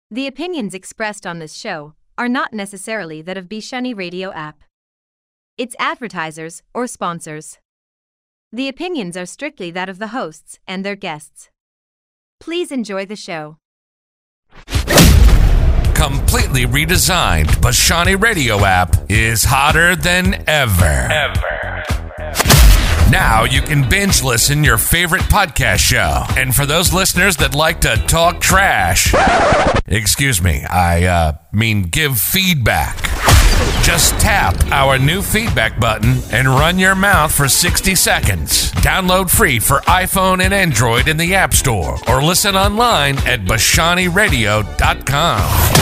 The opinions expressed on this show are not necessarily that of Bishani Radio app, its advertisers, or sponsors. The opinions are strictly that of the hosts and their guests. Please enjoy the show. Completely redesigned, Bishani Radio app is hotter than ever. Now you can binge listen your favorite podcast show. And for those listeners that like to talk trash, excuse me, I mean give feedback. Just tap our new feedback button and run your mouth for 60 seconds. Download free for iPhone and Android in the App Store or listen online at BishaniRadio.com.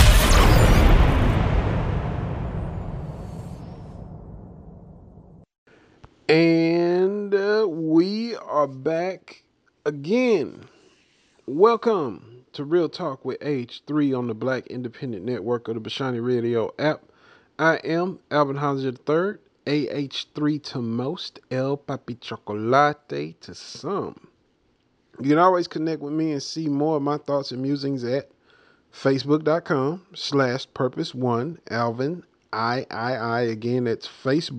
And we are back again. Welcome to Real Talk with H3 on the Black Independent Network of the Bishani Radio app. I am Alvin Hollinger III, AH3 to most, El Papi Chocolate to some. You can always connect with me and see more of my thoughts and musings at facebook.com/purpose1 Alvin III. Again, that's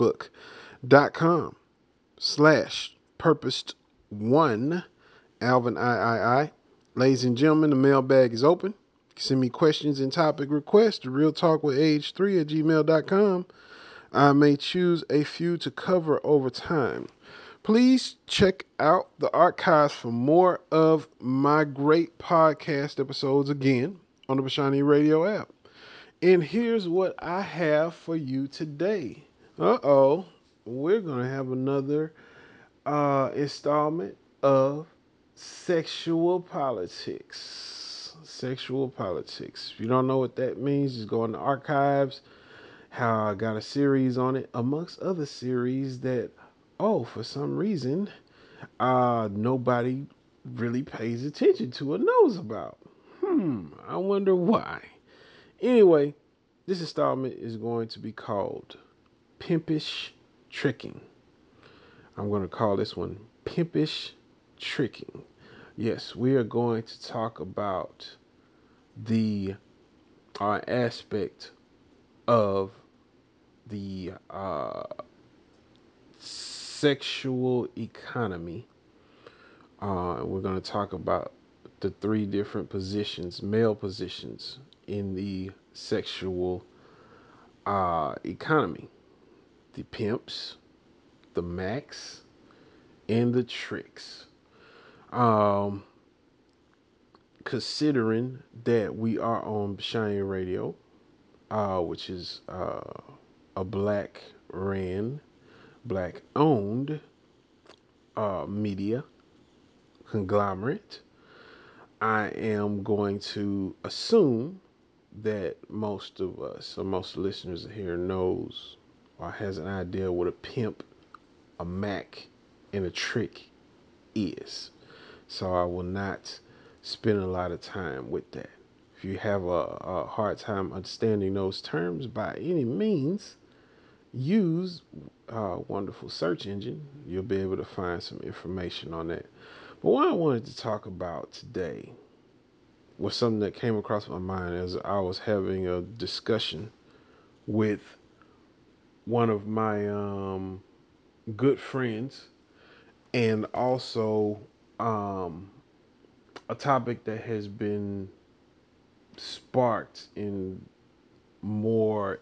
facebook.com/purpose1 Alvin III. Ladies and gentlemen, the mailbag is open. Send me questions and topic requests to realtalkwithh3@gmail.com. I may choose a few to cover over time. Please check out the archives for more of my great podcast episodes again on the Bishani Radio app. And here's what I have for you today. We're going to have another installment of Sexual Politics. Sexual Politics. If you don't know what that means, just go in the archives. How I got a series on it, amongst other series that, for some reason, nobody really pays attention to or knows about. I wonder why. Anyway, this installment is going to be called Pimpish Tricking. I'm going to call this one Pimpish Tricking. Yes, we are going to talk about the aspect of the sexual economy. We're going to talk about the three different positions, male positions in the sexual economy. The pimps, the macs, and the tricks. Considering that we are on Bishani Radio, which is a black-ran, black-owned media conglomerate, I am going to assume that most of us, or most listeners here, knows or has an idea what a pimp, a mac, and a trick is. So I will not spend a lot of time with that. If you have a hard time understanding those terms, by any means, use a wonderful search engine. You'll be able to find some information on that. But what I wanted to talk about today was something that came across my mind as I was having a discussion with one of my good friends, and also a topic that has been sparked in more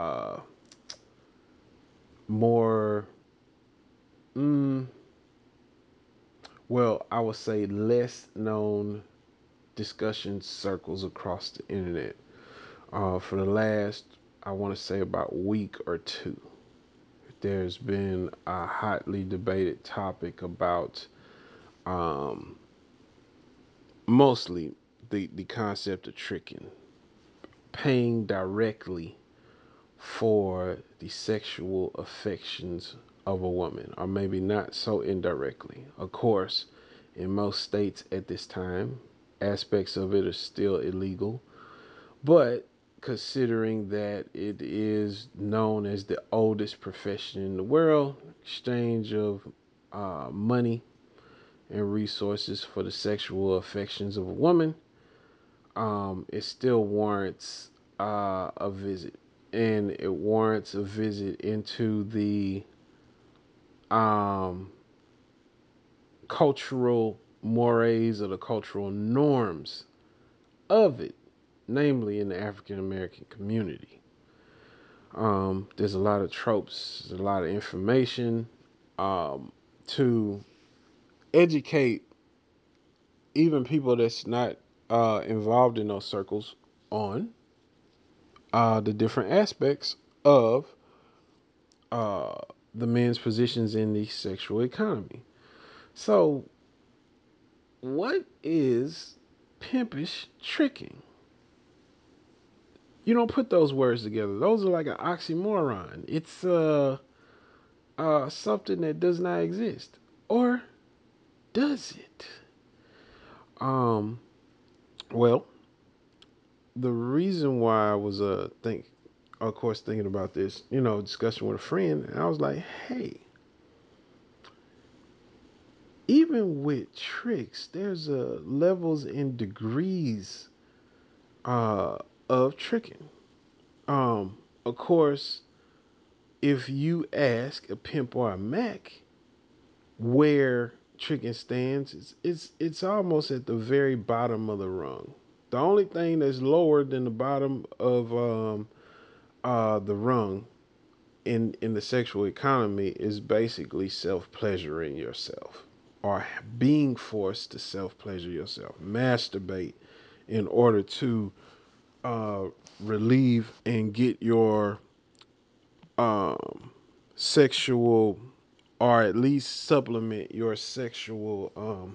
I would say less known discussion circles across the internet for the last, I want to say, about week or two. There's been a hotly debated topic about mostly the concept of tricking, paying directly for the sexual affections of a woman, or maybe not so indirectly. Of course, in most states at this time, aspects of it are still illegal, but considering that it is known as the oldest profession in the world, exchange of money and resources for the sexual affections of a woman, it still warrants a visit, and it warrants a visit into the um, cultural mores or the cultural norms of it, namely in the African American community. There's a lot of tropes, there's a lot of information to educate even people that's not involved in those circles on the different aspects of uh, the men's positions in the sexual economy. So, what is pimpish tricking? You don't put those words together. Those are like an oxymoron. It's something that does not exist, or does it? Um, well, the reason why I was of course, thinking about this, discussion with a friend, and I was like, hey, even with tricks, there's levels and degrees uh, of tricking. Of course, if you ask a pimp or a Mac where tricking stands, it's almost at the very bottom of the rung. The only thing that's lower than the bottom of the rung in the sexual economy is basically self pleasuring yourself, or being forced to self pleasure yourself, masturbate in order to uh, relieve and get your um, sexual, or at least supplement your sexual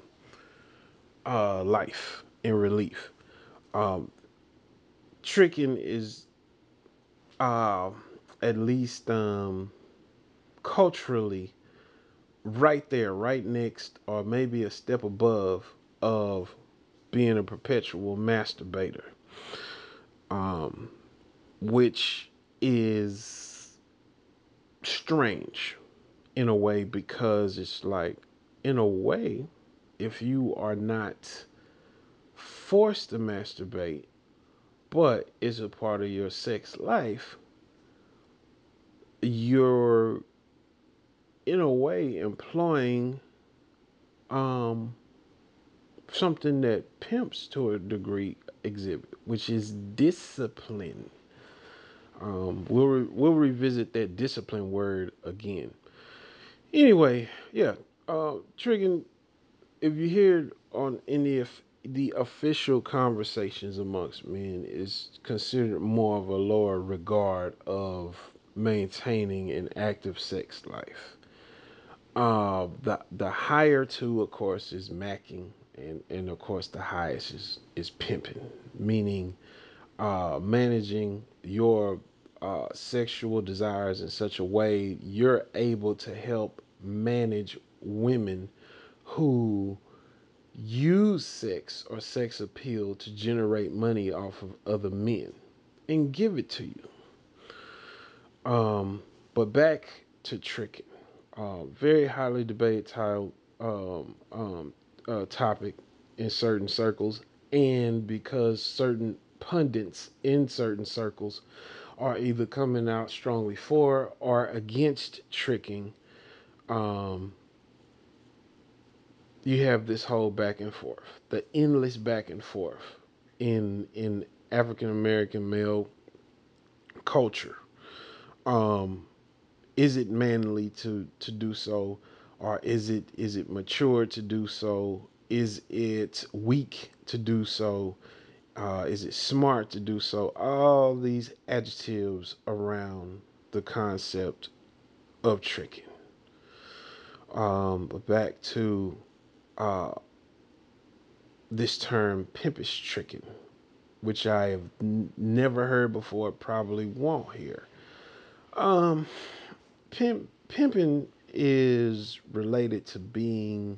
life in relief. Um, Tricking is uh, at least culturally right there, right next, or maybe a step above of being a perpetual masturbator, um, which is strange in a way, because it's like, in a way, if you are not forced to masturbate, but it's a part of your sex life, you're in a way employing um, something that pimps to a degree exhibit, which is discipline. We'll revisit that discipline word again. Anyway, yeah, Triggin, if you hear on any of the official conversations amongst men, is considered more of a lower regard of maintaining an active sex life. The higher two, of course, is macking, and of course the highest is pimping, meaning managing your sexual desires in such a way you're able to help manage women who use sex or sex appeal to generate money off of other men and give it to you. But back to tricking. Very highly debated topic in certain circles, and because certain pundits in certain circles are either coming out strongly for or against tricking, um, you have this whole back and forth, the endless back and forth in African American male culture. Um, is it manly to do so, or is it mature to do so? Is it weak to do so? Is it smart to do so? All these adjectives around the concept of tricking. But back to uh, this term, pimpish tricking, which I have never heard before, probably won't hear. Um, Pimping is related to being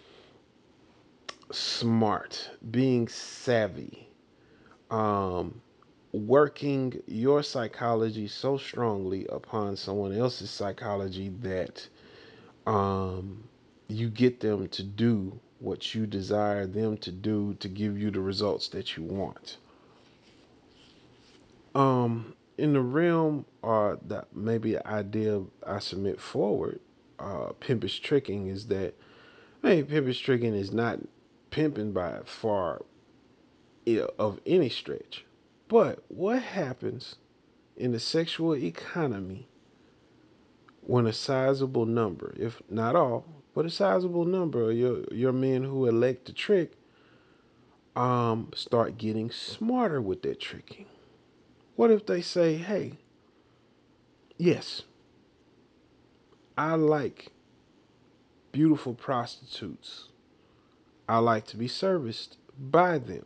smart, being savvy, um, working your psychology so strongly upon someone else's psychology that um, you get them to do what you desire them to do to give you the results that you want. In the realm or that maybe idea I submit forward, pimpish tricking is that, hey, pimpish tricking is not pimping by far of any stretch. But what happens in the sexual economy when a sizable number, if not all, but a sizable number of your men who elect to trick start getting smarter with their tricking? What if they say, hey, yes, I like beautiful prostitutes. I like to be serviced by them.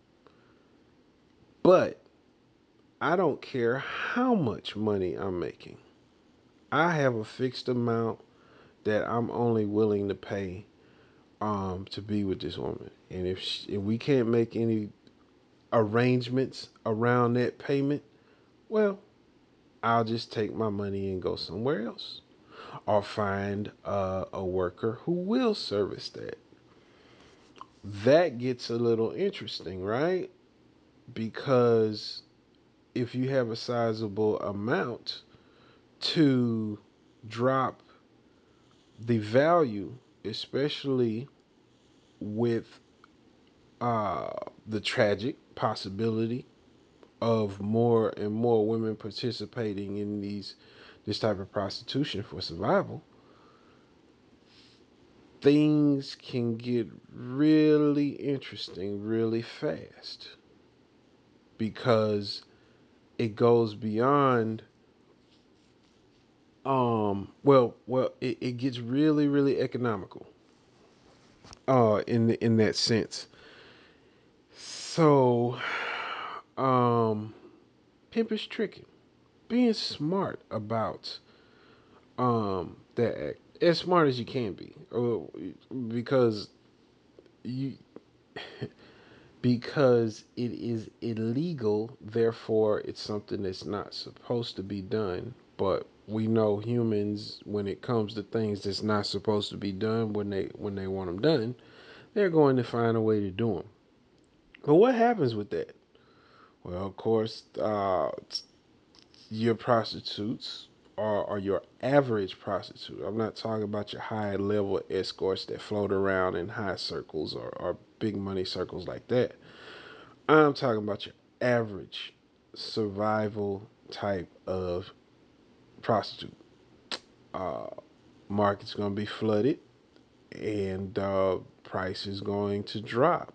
But I don't care how much money I'm making. I have a fixed amount that I'm only willing to pay to be with this woman. And if we can't make any arrangements around that payment, well, I'll just take my money and go somewhere else, or find a worker who will service that. That gets a little interesting, right? Because if you have a sizable amount to drop the value, especially with the tragic possibility of more and more women participating in this type of prostitution for survival, things can get really interesting really fast, because it goes beyond it gets really really economical in that sense. So pimpish tricking, being smart about that act, as smart as you can be, because you because it is illegal, therefore it's something that's not supposed to be done. But we know humans, when it comes to things that's not supposed to be done, when they want them done, they're going to find a way to do them. But what happens with that? Well, of course, your prostitutes or your average prostitute. I'm not talking about your high level escorts that float around in high circles or big money circles like that. I'm talking about your average survival type of prostitute. Uh, Market's going to be flooded, and price is going to drop.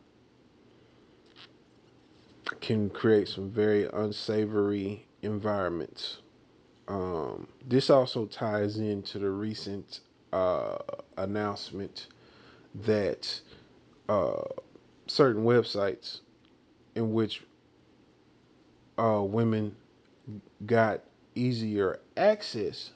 Can create some very unsavory environments. This also ties into the recent announcement that uh, certain websites in which women got easier access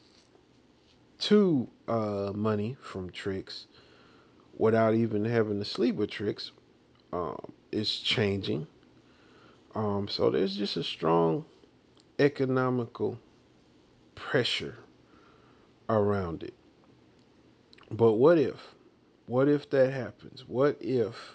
to money from tricks without even having to sleep with tricks is changing. So there's just a strong economical pressure around it. But what if? What if that happens? What if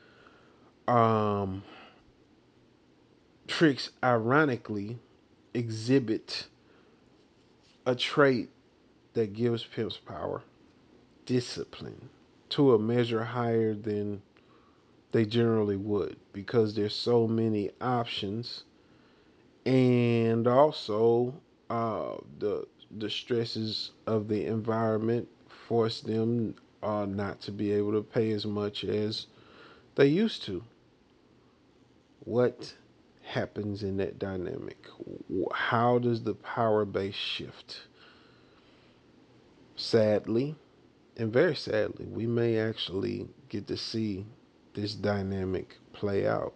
um, tricks ironically exhibit a trait that gives pimps power, discipline, to a measure higher than they generally would, because there's so many options, and also the stresses of the environment force them not to be able to pay as much as they used to. What happens in that dynamic? How does the power base shift? Sadly, and very sadly, we may actually get to see this dynamic play out.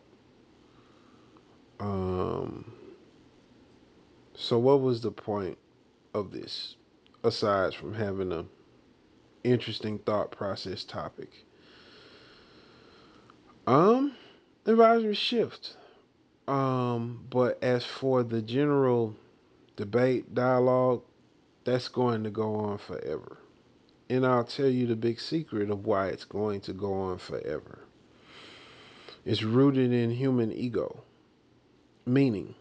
Um, so, what was the point of this, aside from having a interesting thought process topic? Um, Advisory shift. But as for the general debate, dialogue, that's going to go on forever. And I'll tell you the big secret of why it's going to go on forever. It's rooted in human ego, meaning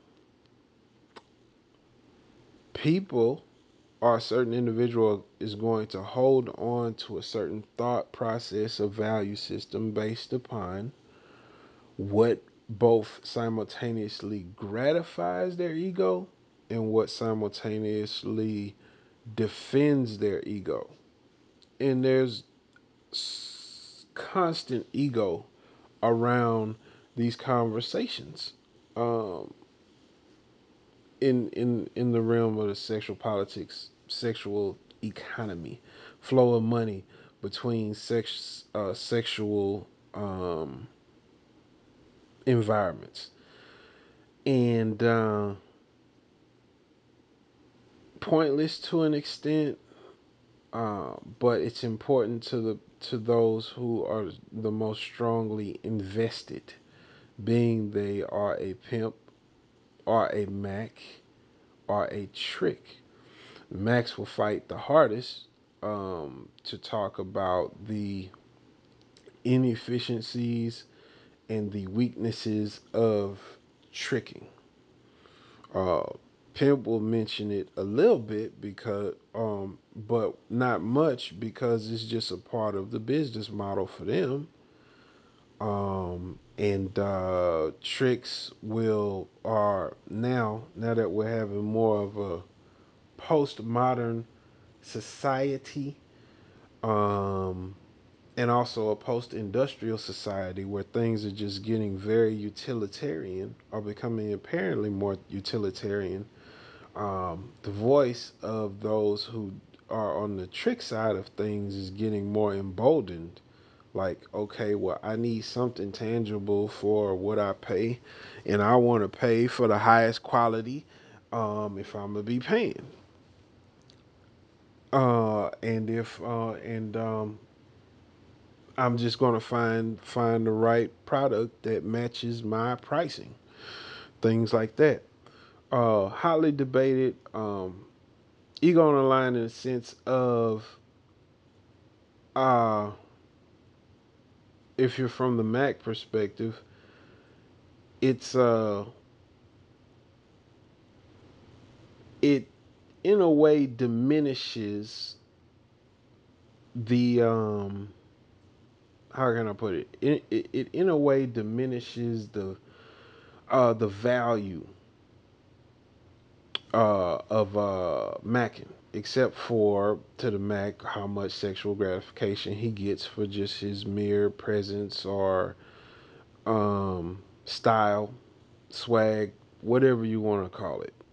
people or a certain individual is going to hold on to a certain thought process or value system based upon what both simultaneously gratifies their ego and what simultaneously defends their ego. And there's constant ego around these conversations. Um, in the realm of the sexual politics, sexual economy, flow of money between sexual environments, and pointless to an extent, but it's important to those who are the most strongly invested, being they are a pimp or a Mac or a trick. Max will fight the hardest to talk about the inefficiencies and the weaknesses of tricking. Uh, Pimp will mention it a little bit because, but not much because it's just a part of the business model for them. And tricks will are now that we're having more of a postmodern society, um, and also a post-industrial society where things are just getting very utilitarian or becoming apparently more utilitarian. The voice of those who are on the trick side of things is getting more emboldened. Like, okay, well, I need something tangible for what I pay, and I want to pay for the highest quality if I'm gonna be paying. And if and I'm just gonna find the right product that matches my pricing, things like that. Highly debated. Ego on the line in the sense of uh, if you're from the Mac perspective, it's it in a way diminishes the how can I put it? It in a way diminishes the value of Mackin, except for to the Mac how much sexual gratification he gets for just his mere presence or style, swag, whatever you want to call it.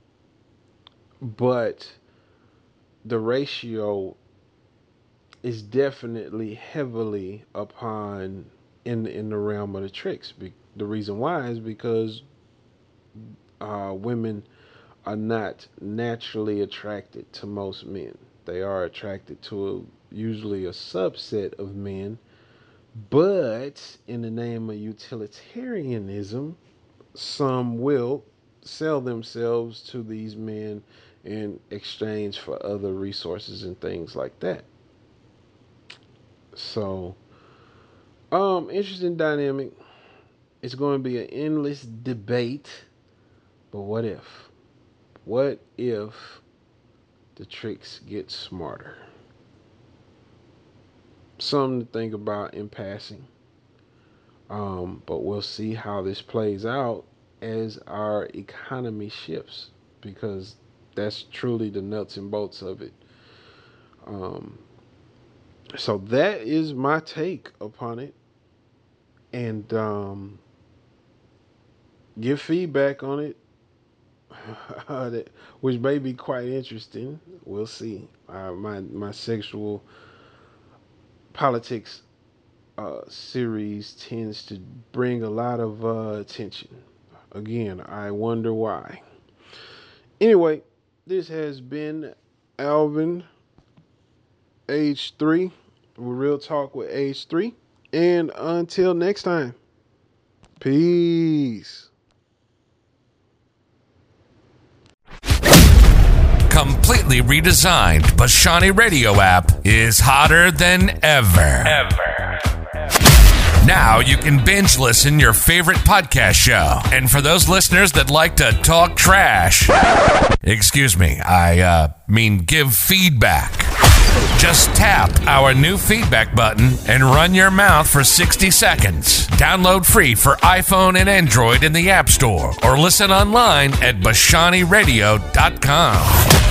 But the ratio is definitely heavily upon in the realm of the tricks. The reason why is because women are not naturally attracted to most men. They are attracted to usually a subset of men, but in the name of utilitarianism, some will sell themselves to these men in exchange for other resources and things like that. So, interesting dynamic. It's going to be an endless debate, but what if? What if the tricks get smarter? Something to think about in passing. But we'll see how this plays out as our economy shifts, because that's truly the nuts and bolts of it. Um, so that is my take upon it, and give feedback on it, which may be quite interesting. We'll see. My sexual politics series tends to bring a lot of attention. Again, I wonder why. Anyway, this has been Alvin, age 3, with Real Talk with age 3. And until next time, peace. completely redesigned Bashani Radio app is hotter than ever. Now you can binge listen your favorite podcast show. And for those listeners that like to talk trash, excuse me, I mean give feedback. Just tap our new feedback button and run your mouth for 60 seconds. Download free for iPhone and Android in the App Store or listen online at BashaniRadio.com.